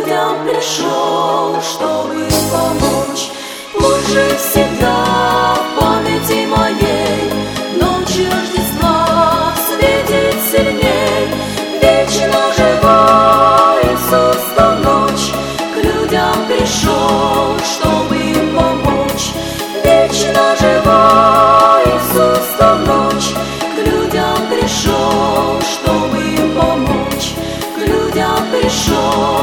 людям пришел, чтобы помочь. Пусть же всегда в памяти моей ночь Рождества светит сильней. Вечно живой Иисус в ту ночь к людям пришел, чтобы им помочь. Вечно живой Иисус в ту ночь к людям пришел, чтобы им помочь. К людям пришел.